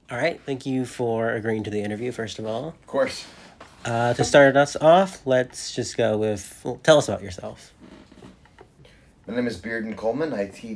All right. Thank you for agreeing to the interview, first of all. Of course. To start us off, let's just go with well, tell us about yourself. My name is Bearden Coleman.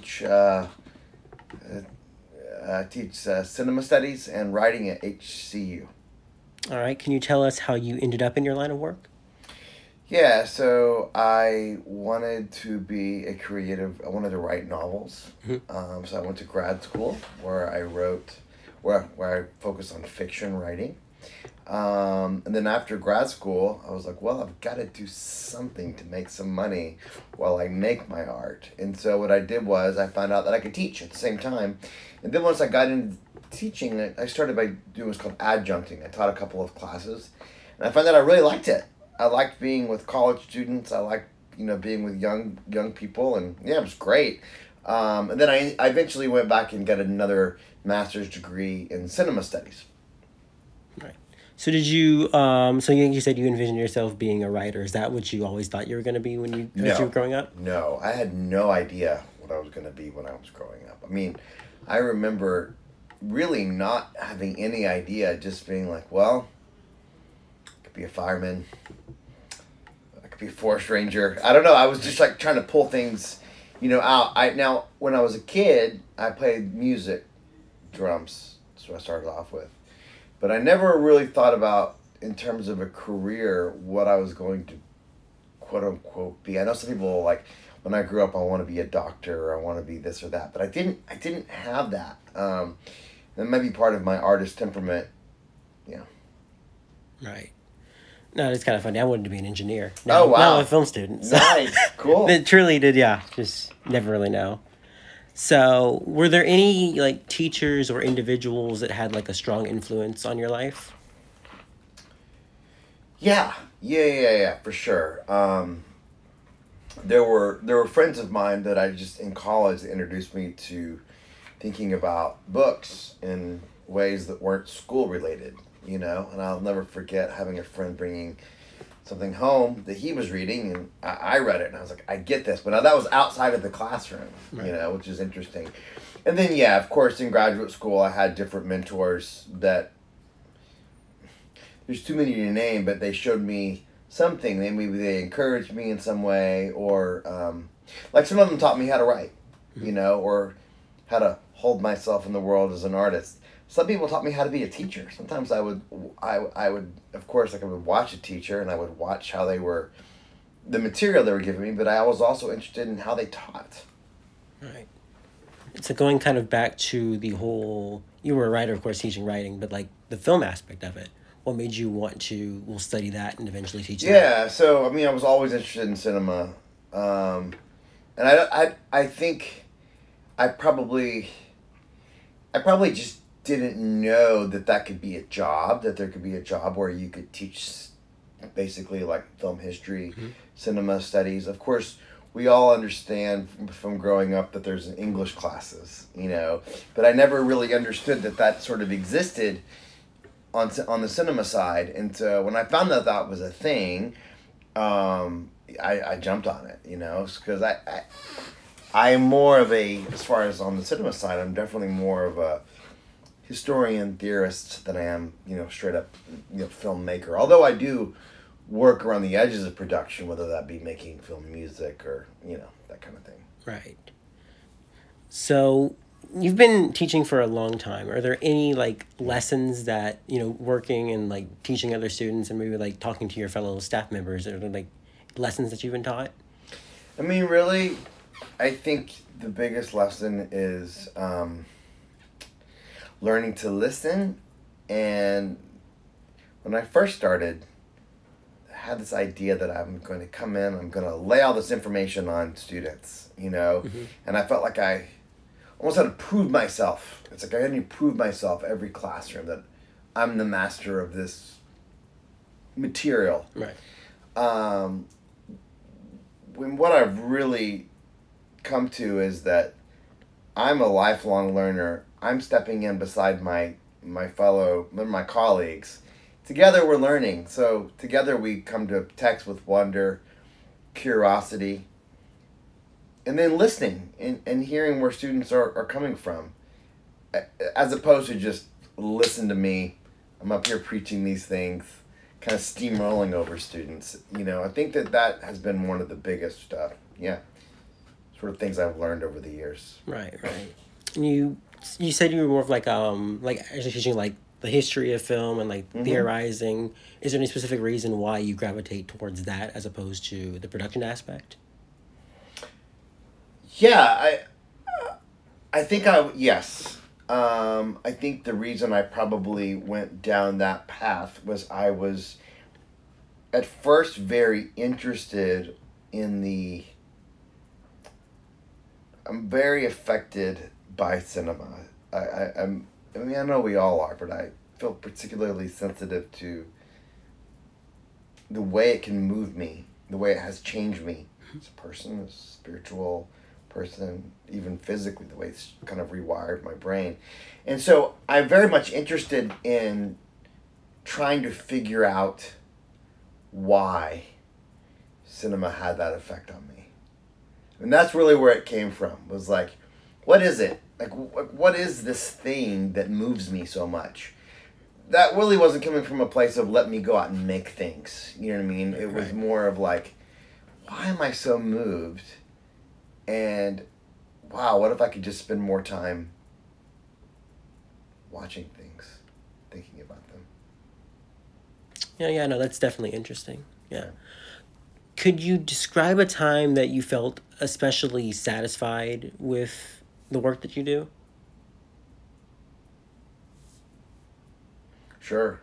I teach cinema studies and writing at HCU. All right. Can you tell us how you ended up in your line of work? Yeah, so I wanted to be a creative. I wanted to write novels. Mhm. So I went to grad school where I focused on fiction writing. And then after grad school, I was like, well, I've got to do something to make some money while I make my art. And so what I did was I found out that I could teach at the same time. And then once I got into teaching, I started by doing what's called adjuncting. I taught a couple of classes, and I found that I really liked it. I liked being with college students. I liked being with young people, and yeah, it was great. And then I eventually went back and got another master's degree in cinema studies. Right. So did you? So you said you envisioned yourself being a writer. Is that what you always thought you were going to be when you as you were No, growing up? no, I had no idea what I was going to be when I was growing up. I mean, I remember really not having any idea, just being like, well, I could be a fireman, I could be a forest ranger. I don't know. I was just like trying to pull things, out. I now when I was a kid, I played music, drums. That's what I started off with. But I never really thought about in terms of a career what I was going to quote unquote be. I know some people like when I grew up I want to be a doctor or I want to be this or that, but I didn't have that. That might be part of my artist temperament. Yeah. Right. No, it's kind of funny. I wanted to be an engineer. Oh Now I'm a wow. film student. So Nice. Cool. it truly did. Yeah. Just never really know. So, were there any like teachers or individuals that had like a strong influence on your life? Yeah. Yeah, for sure. There were friends of mine that I just in college that introduced me to thinking about books in ways that weren't school related, and I'll never forget having a friend bringing something home that he was reading, and I read it, and I was like, I get this, but now that was outside of the classroom, Right. which is interesting. And then, yeah, of course, in graduate school, I had different mentors that there's too many to name, but they showed me something. Maybe they encouraged me in some way, or like some of them taught me how to write, or how to hold myself in the world as an artist. Some people taught me how to be a teacher. Sometimes I would of course like I would watch a teacher and I would watch how they were the material they were giving me, but I was also interested in how they taught. Right. So going kind of back to the whole, you were a writer, of course, teaching writing, but like the film aspect of it. What made you want to well study that and eventually teach that? Yeah, so I mean, I was always interested in cinema, and I think I probably I probably just didn't know that could be a job, that there could be a job where you could teach basically like film history, Mhm. cinema studies. Of course, we all understand from growing up that there's English classes, but I never really understood that sort of existed on the cinema side. And so when I found that that was a thing, I jumped on it, because I'm more of a, as far as on the cinema side, I'm definitely more of a historian theorist than I am, straight up, filmmaker. Although I do work around the edges of production, whether that be making film music or, that kind of thing. Right. So you've been teaching for a long time. Are there any like lessons that, working and like teaching other students and maybe like talking to your fellow staff members, are there like lessons that you've been taught? I mean, really, I think the biggest lesson is learning to listen. And when I first started, I had this idea that I'm going to come in, I'm going to lay all this information on students, Hmm. and I felt like I almost had to prove myself. It's like I had to prove myself every classroom that I'm the master of this material. Right. Um, when what I've really come to is that I'm a lifelong learner. I'm stepping in beside my colleagues. Together we're learning. So together we come to text with wonder, curiosity, and then listening and hearing where students are coming from, as opposed to just listen to me. I'm up here preaching these things, kind of steamrolling over students. I think that has been one of the biggest, sort of things I've learned over the years. Right, right. And you said you were more of like actually teaching like the history of film and like theorizing. Is there any specific reason why you gravitate towards that as opposed to the production aspect? Yeah, I think yes. I think the reason I probably went down that path was I was at first very interested in I'm very affected by cinema. I mean, I know we all are, but I feel particularly sensitive to the way it can move me, the way it has changed me as a person, as a spiritual person, even physically, the way it's kind of rewired my brain. And so I'm very much interested in trying to figure out why cinema had that effect on me. And that's really where it came from, was like, what is it? Like, what is this thing that moves me so much? That really wasn't coming from a place of let me go out and make things. You know what I mean? It was more of like, why am I so moved? And wow, what if I could just spend more time watching things, thinking about them? Yeah, no, that's definitely interesting. Yeah. Could you describe a time that you felt especially satisfied with the work that you do? Sure.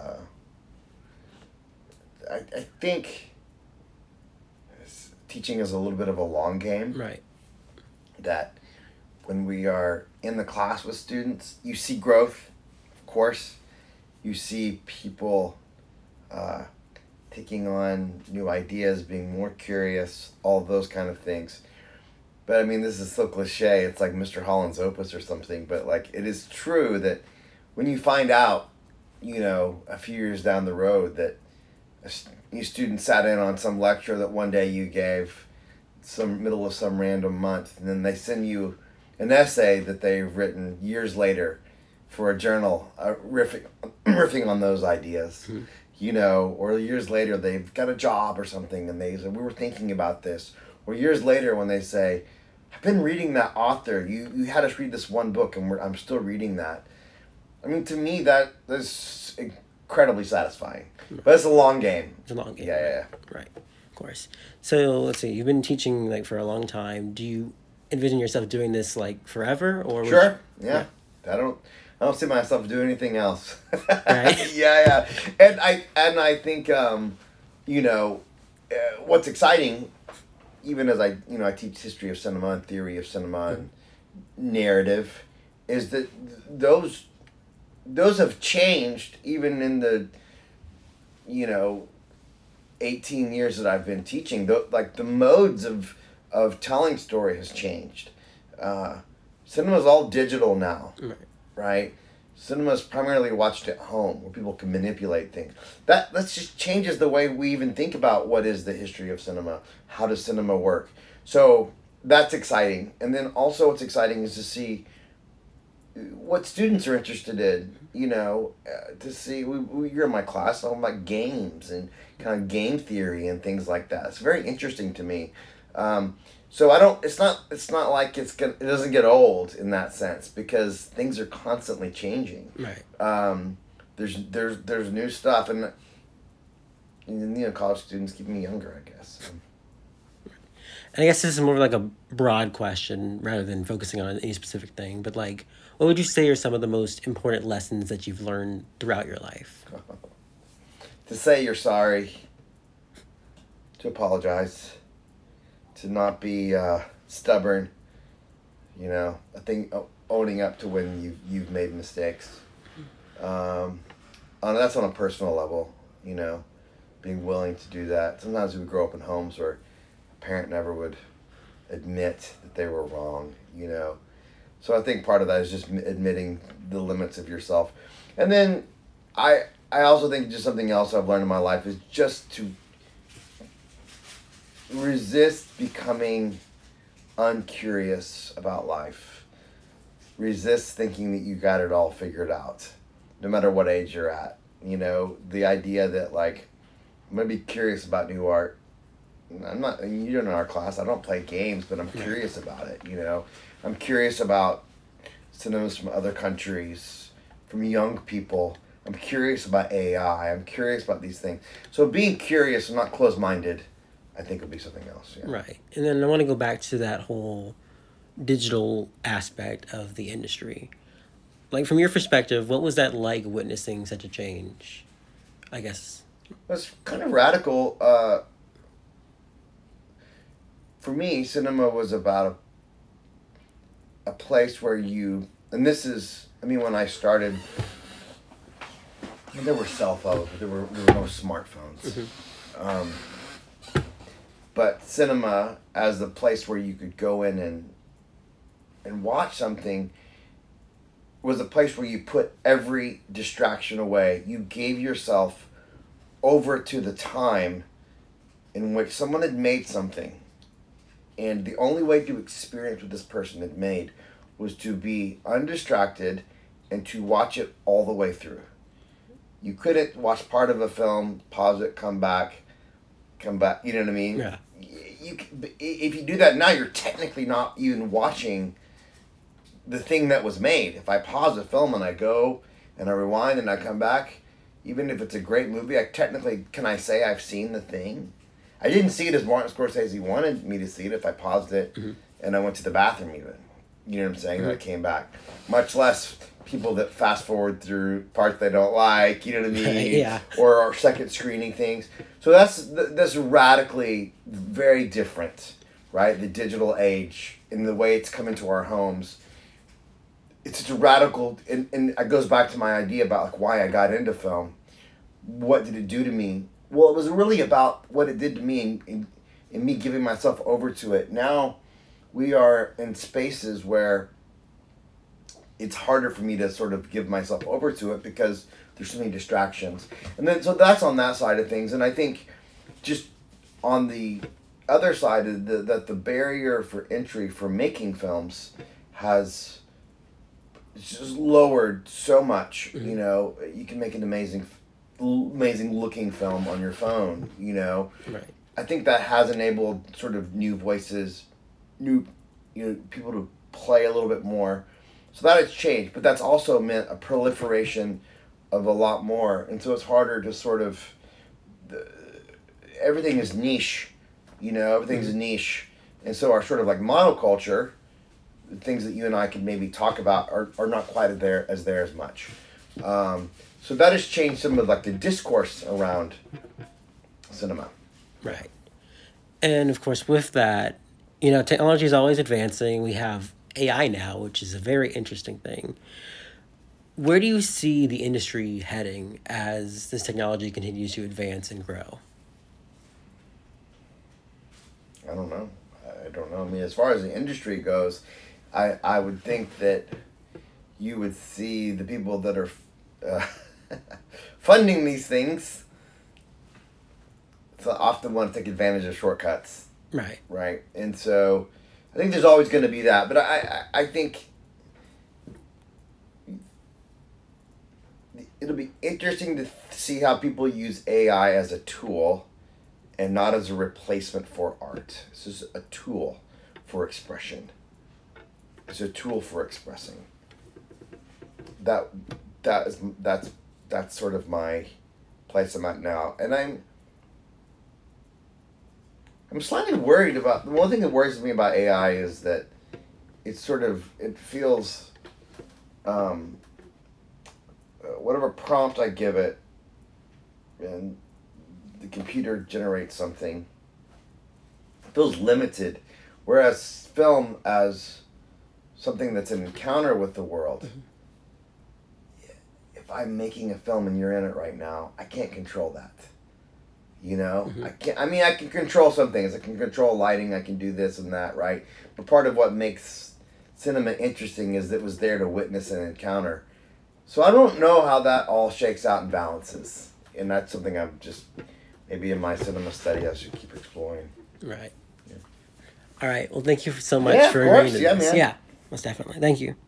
I think teaching is a little bit of a long game. Right. That when we are in the class with students, you see growth, of course. You see people taking on new ideas, being more curious, all those kind of things. But I mean, this is so cliche. It's like Mr. Holland's Opus or something. But like, it is true that when you find out, a few years down the road that a student sat in on some lecture that one day you gave, some middle of some random month, and then they send you an essay that they've written years later for a journal, riffing on those ideas. Or years later they've got a job or something and they say, we were thinking about this. Or years later when they say, I've been reading that author. You had us read this one book and I'm still reading that. I mean, to me, that is incredibly satisfying. But it's a long game. It's a long game. Yeah. Right, of course. So let's see, you've been teaching like for a long time. Do you envision yourself doing this like forever? Or sure, yeah. I don't see myself doing anything else. Right. Yeah. And I think, what's exciting, even as I teach history of cinema and theory of cinema and narrative, is that those have changed even in the 18 years that I've been teaching. The modes of telling story has changed. Cinema's all digital now, right? Cinema's primarily watched at home, where people can manipulate things. That just changes the way we even think about what is the history of cinema. How does cinema work? So that's exciting. And then also what's exciting is to see what students are interested in, to see, you're in my class, I'm like games and kind of game theory and things like that. It's very interesting to me. So it's not like it doesn't get old in that sense, because things are constantly changing. Right. There's new stuff, and college students keep me younger, I guess. And I guess this is more like a broad question rather than focusing on any specific thing, but like, what would you say are some of the most important lessons that you've learned throughout your life? To say you're sorry, to apologize, to not be stubborn, I think owning up to when you've made mistakes. That's on a personal level, being willing to do that. Sometimes we grow up in homes where a parent never would admit that they were wrong, So I think part of that is just admitting the limits of yourself. And then I also think just something else I've learned in my life is just to resist becoming uncurious about life. Resist thinking that you got it all figured out. no matter what age you're at. You know, the idea that like I'm gonna be curious about new art. I'm not. You're in our class. I don't play games, but I'm curious about it. You know, I'm curious about cinemas from other countries, from young people. I'm curious about AI. I'm curious about these things. So being curious and not closed-minded, I think would be something else. Yeah. Right. And then I want to go back to that whole digital aspect of the industry. Like, from your perspective, what was that like witnessing such a change? I guess. It's kind of radical. For me, cinema was about a place where you, and this is, I mean, when I started, there were cell phones, but there were no smartphones. But cinema as the place where you could go in and watch something was a place where you put every distraction away. You gave yourself over to the time in which someone had made something. And the only way to experience what this person had made was to be undistracted and to watch it all the way through. You couldn't watch part of a film, pause it, come back. You know what I mean? Yeah. If you do that now, you're technically not even watching the thing that was made. If I pause a film and I go and I rewind and I come back, even if it's a great movie, can I say I've seen the thing? I didn't see it as Martin Scorsese wanted me to see it if I paused it and I went to the bathroom even. You know what I'm saying? And I came back. Much less people that fast forward through parts they don't like, you know what I mean? Yeah. Or are second screening things. So that's radically very different, right? The digital age and the way it's come into our homes. It's such a radical, and it goes back to my idea about like why I got into film. What did it do to me? Well, it was really about what it did to me and me giving myself over to it. Now we are in spaces where it's harder for me to sort of give myself over to it because there's so many distractions. And then, so that's on that side of things. And I think just on the other side, that the barrier for entry for making films has just lowered so much. You know, you can make an amazing looking film on your phone, you know. Right. I think that has enabled sort of new voices, people to play a little bit more. So that has changed, but that's also meant a proliferation of a lot more. And so it's harder to sort of, everything is niche, everything's niche. And so our sort of like monoculture, the things that you and I could maybe talk about are not quite there as much. So that has changed some of like the discourse around cinema. Right. And of course with that, technology is always advancing. We have AI now, which is a very interesting thing. Where do you see the industry heading as this technology continues to advance and grow? I don't know. I mean, as far as the industry goes, I would think that you would see the people that are funding these things often want to take advantage of shortcuts. Right. Right. And so I think there's always going to be that. But I think it'll be interesting to see how people use AI as a tool and not as a replacement for art. This is a tool for expression. It's a tool for expressing. That's sort of my place I'm at now. And I'm slightly worried about, the one thing that worries me about AI is that it feels, whatever prompt I give it, and the computer generates something, it feels limited. Whereas film as something that's an encounter with the world, if I'm making a film and you're in it right now, I can't control that. I can control some things. I can control lighting. I can do this and that, right? But part of what makes cinema interesting is that it was there to witness an encounter. So I don't know how that all shakes out and balances. And that's something I'm just, maybe in my cinema study, I should keep exploring. Right. Yeah. All right. Well, thank you so much for agreeing to this. Man. Yeah, most definitely. Thank you.